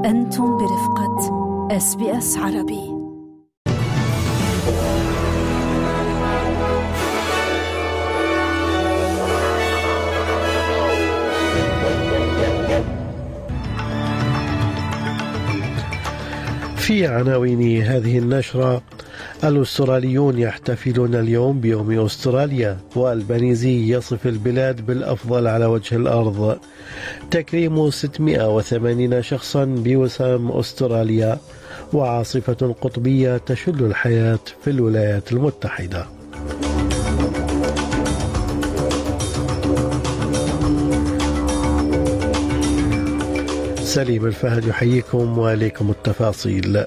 أنتم برفقة SBS عربي. في عناوين هذه النشرة: الأستراليون يحتفلون اليوم بيوم أستراليا، والبنيزي يصف البلاد بالأفضل على وجه الأرض، تكريم 680 شخصا بوسام أستراليا، وعاصفة قطبية تشل الحياة في الولايات المتحدة. سليم الفهد يحييكم وإليكم التفاصيل.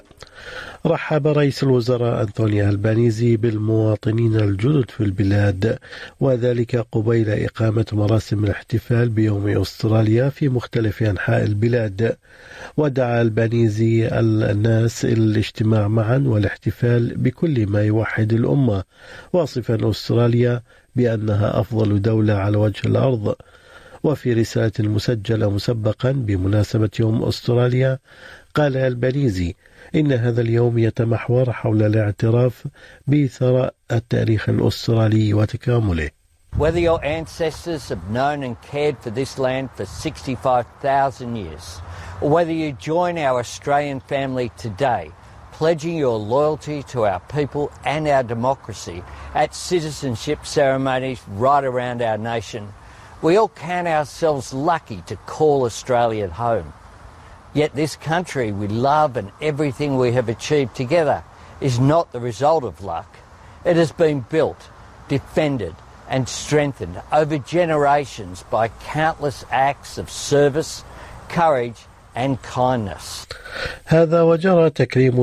رحب رئيس الوزراء أنتوني ألبانيزي بالمواطنين الجدد في البلاد، وذلك قبيل إقامة مراسم الاحتفال بيوم أستراليا في مختلف أنحاء البلاد. ودعا ألبانيزي الناس إلى الاجتماع معا والاحتفال بكل ما يوحد الأمة، واصفا أستراليا بأنها أفضل دولة على وجه الأرض. وفي رسالة مسجلة مسبقا بمناسبة يوم أستراليا، قال البنيزي إن هذا اليوم يتمحور حول الاعتراف بثراء التاريخ الأسترالي وتكامله. Whether your ancestors have known and cared for this land for 65,000 years, or whether you join our Australian family today, pledging your loyalty to our people and our democracy at citizenship ceremonies right around our nation, we all count ourselves lucky to call Australia home. Yet this country we love and everything we have achieved together is not the result of luck. It has been built, defended and strengthened over generations by countless acts of service, courage and kindness. هذا وجرى تكريم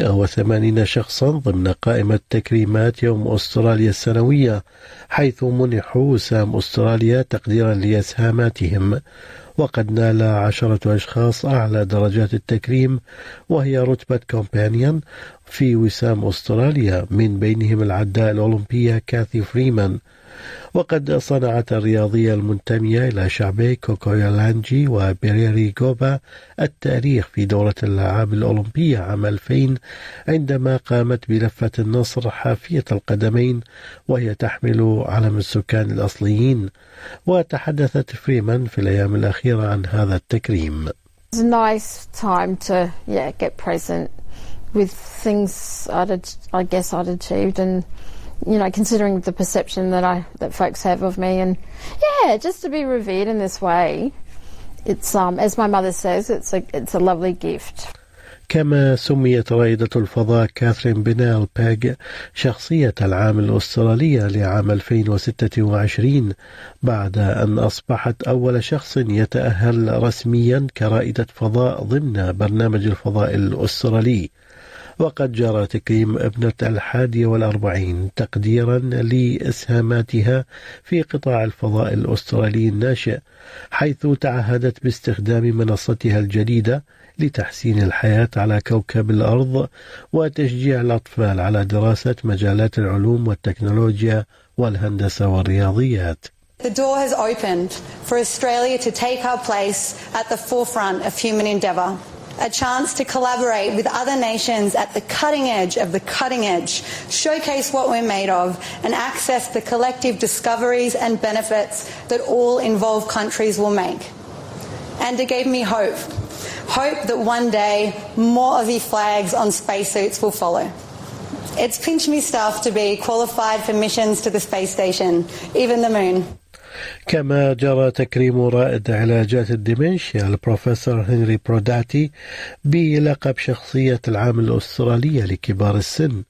680 شخصا ضمن قائمة تكريمات يوم أستراليا السنوية، حيث منحوا وسام أستراليا تقديرا لإسهاماتهم. وقد نال 10 أشخاص أعلى درجات التكريم، وهي رتبة كومبانيون في وسام أستراليا، من بينهم العداء الأولمبية كاثي فريمان. وقد صنعت الرياضية المنتمية إلى شعبي كوكويالانجي وبيريري غوبا التاريخ في دورة الألعاب الأولمبية عام 2000، عندما قامت بلفة النصر حافية القدمين وهي تحمل علم السكان الأصليين. وتحدثت فريمان في الأيام الأخيرة عن هذا التكريم. It's a nice time to get present with things I guess I'd achieved, and considering the perception that folks have of me, and just to be revered in this way, it's as my mother says, it's a lovely gift. كما سميت رائدة الفضاء كاثرين بينال باغ شخصية العام الأسترالية لعام 2026، بعد أن أصبحت أول شخص يتأهل رسميا كرائدة فضاء ضمن برنامج الفضاء الأسترالي. وقد جرى تكريم ابنة 41 تقديرا لإسهاماتها في قطاع الفضاء الأسترالي الناشئ، حيث تعهدت باستخدام منصتها الجديدة لتحسين الحياة على كوكب الأرض وتشجيع الأطفال على دراسة مجالات العلوم والتكنولوجيا والهندسة والرياضيات. The door has opened for Australia to take our place at the forefront of human endeavour. A chance to collaborate with other nations at the cutting edge, showcase what we're made of, and access the collective discoveries and benefits that all involved countries will make. And it gave me hope that one day more Aussie flags on spacesuits will follow. It's pinch me stuff to be qualified for missions to the space station, even the moon. كما جرى تكريم رائد علاجات الدمنشيا البروفيسور هنري بروداتي بلقب شخصية العام الأسترالية لكبار السن.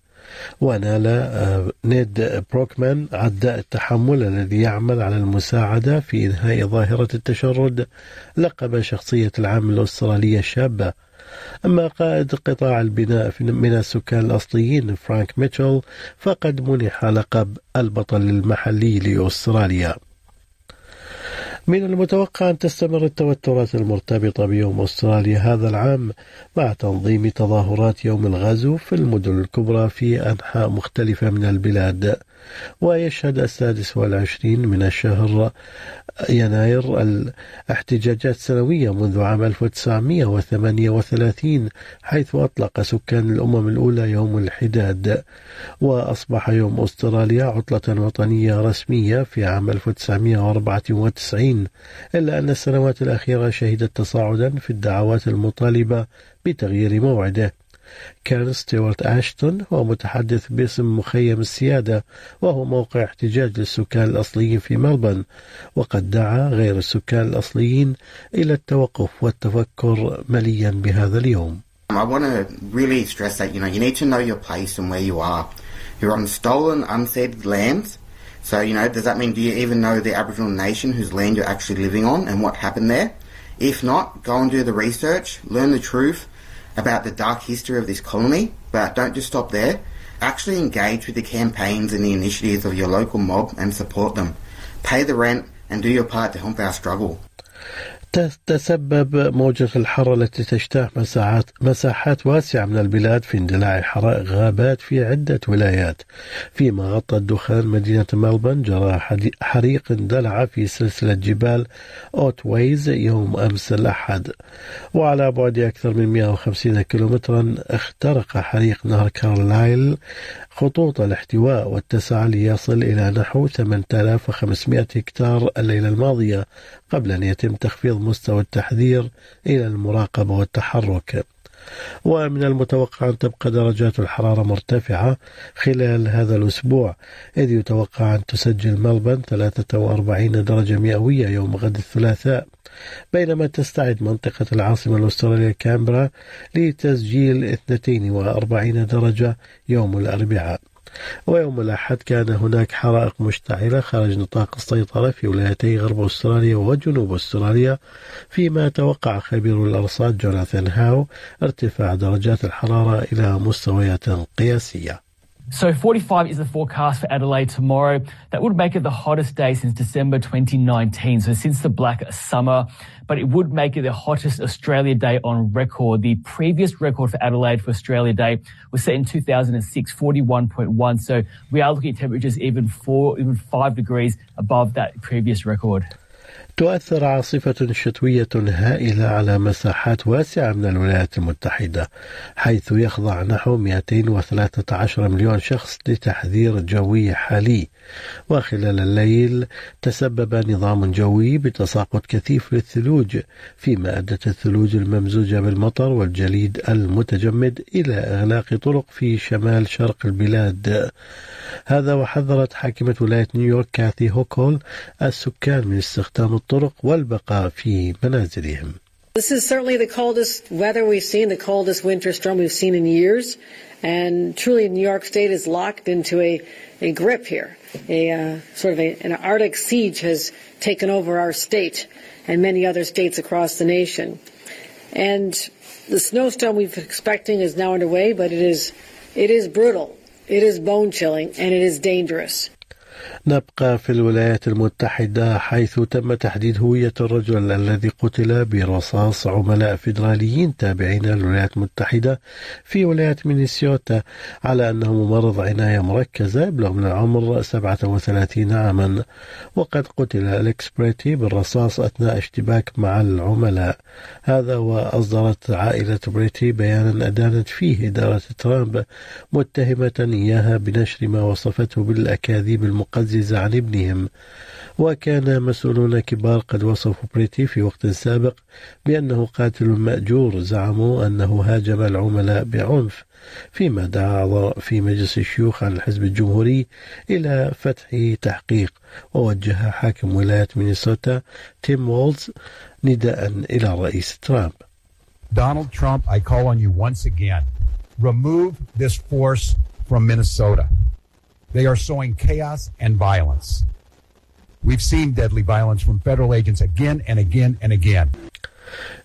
ونال نيد بروكمان عداء التحمل الذي يعمل على المساعدة في إنهاء ظاهرة التشرد لقب شخصية العام الأسترالية الشابة. أما قائد قطاع البناء من السكان الأصليين فرانك ميتشل فقد منح لقب البطل المحلي لأستراليا. من المتوقع أن تستمر التوترات المرتبطة بيوم أستراليا هذا العام، مع تنظيم تظاهرات يوم الغزو في المدن الكبرى في أنحاء مختلفة من البلاد. ويشهد 26 من الشهر يناير الاحتجاجات سنوية منذ عام 1938 حيث أطلق سكان الأمم الأولى يوم الحداد، وأصبح يوم أستراليا عطلة وطنية رسمية في عام 1994، إلا أن السنوات الأخيرة شهدت تصاعدا في الدعوات المطالبة بتغيير موعده. كان ستيوارت أشتون هو متحدث باسم مخيم السيادة، وهو موقع احتجاج للسكان الأصليين في ملبورن، وقد دعا غير السكان الأصليين إلى التوقف والتفكر مليا بهذا اليوم. I want to really stress that, you need to know your place and where you are. You're on stolen, unceded lands. So, does that mean, do you even know the Aboriginal nation whose land you're actually living on and what happened there? If not, go and do the research, learn the truth about the dark history of this colony, but don't just stop there. Actually engage with the campaigns and the initiatives of your local mob and support them. Pay the rent and do your part to help our struggle. تسبب موجة الحر التي تجتاح مساحات واسعة من البلاد في اندلاع حرائق غابات في عدة ولايات، فيما غطى الدخان مدينة ملبورن. جرى حريق اندلع في سلسلة جبال أوتويز يوم أمس الأحد، وعلى بعد أكثر من 150 كيلومترا اخترق حريق نهر كارلايل خطوط الاحتواء واتسع ليصل إلى نحو 8500 هكتار الليلة الماضية، قبل أن يتم تخفيض مستوى التحذير إلى المراقبة والتحرك. ومن المتوقع أن تبقى درجات الحرارة مرتفعة خلال هذا الأسبوع، إذ يتوقع أن تسجل ملبورن 43 درجة مئوية يوم غد الثلاثاء، بينما تستعد منطقة العاصمة الأسترالية كامبرا لتسجيل 42 درجة يوم الأربعاء. ويوم الأحد كان هناك حرائق مشتعلة خارج نطاق السيطرة في ولايتي غرب أستراليا وجنوب أستراليا، فيما توقع خبير الأرصاد جوناثان هاو ارتفاع درجات الحرارة إلى مستويات قياسية. So 45 is the forecast for Adelaide tomorrow. That would make it the hottest day since December 2019, so since the Black Summer, but it would make it the hottest Australia Day on record. The previous record for Adelaide for Australia Day was set in 2006, 41.1, so we are looking at temperatures even 5 degrees above that previous record. تؤثر عاصفة شتوية هائلة على مساحات واسعة من الولايات المتحدة، حيث يخضع نحو 213 مليون شخص لتحذير جوي حالي. وخلال الليل تسبب نظام جوي بتساقط كثيف للثلوج، فيما أدت الثلوج الممزوجة بالمطر والجليد المتجمد إلى إغلاق طرق في شمال شرق البلاد. هذا وحذرت حاكمة ولاية نيويورك كاثي هوكول السكان من استخدام الطرق والبقاء في منازلهم. This is certainly the coldest weather we've seen, the coldest winter storm we've seen in years, and truly New York State is locked into a grip here. An Arctic siege has taken over our state and many other states across the nation. And the snowstorm we've been expecting is now underway, but it is brutal. It is bone-chilling, and it is dangerous. نبقى في الولايات المتحدة، حيث تم تحديد هوية الرجل الذي قتل برصاص عملاء فيدراليين تابعين للولايات المتحدة في ولاية مينيسوتا على أنه ممرض عناية مركزة يبلغ من العمر 37 عاما. وقد قتل أليكس بريتي بالرصاص أثناء اشتباك مع العملاء. هذا وأصدرت عائلة بريتي بيانا أدانت فيه إدارة ترامب متهمة إياها بنشر ما وصفته بالأكاذيب المقززة عن ابنهم. وكان مسؤولون كبار قد وصفوا بريتي في وقت سابق بأنه قاتل مأجور، زعموا أنه هاجم العملاء بعنف، فيما دعا أعضاء في مجلس الشيوخ عن الحزب الجمهوري إلى فتح تحقيق. ووجه حاكم ولاية مينيسوتا تيم وولز نداء إلى الرئيس ترامب. Donald Trump, I call on you once again. Remove this force from Minnesota. They are sowing chaos and violence. We've seen deadly violence from federal agents again and again and again.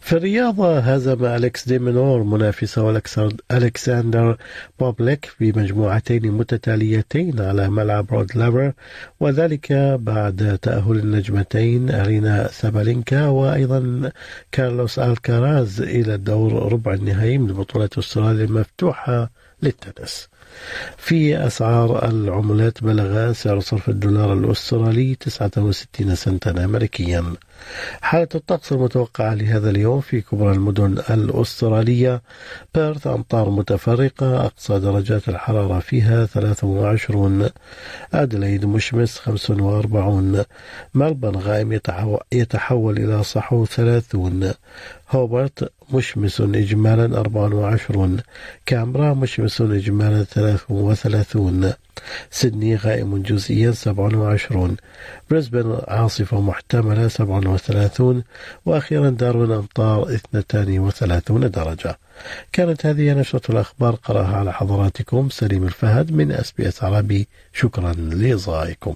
في الرياضة هزم أليكس دي مينور منافسه ألكسندر بوبليك بمجموعتين متتاليتين على ملعب رود لافر، وذلك بعد تأهل النجمتين أرينا سابالينكا وأيضا كارلوس الكاراز إلى الدور ربع النهائي من بطولة أستراليا المفتوحة للتنس. في أسعار العملات بلغ سعر صرف الدولار الأسترالي 69 سنتا أمريكيا. حالة الطقس المتوقعة لهذا اليوم في كبرى المدن الأسترالية: بيرث أمطار متفرقة، أقصى درجات الحرارة فيها 23، أدليد مشمس 45، ملبن غائم يتحول إلى صحو 30، هوبرت مشمس إجمالا 24، كامبرا مشمس إجمالا 33، سيدني غائم جزئيا 27، بريسبن عاصفة محتملة 37، وأخيرا داروين أمطار 32 درجة. كانت هذه نشرة الأخبار قرأها على حضراتكم سليم الفهد من SBS عربي. شكرا لإصغائكم.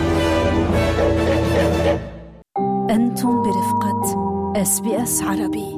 أنتم برفقة SBS عربي.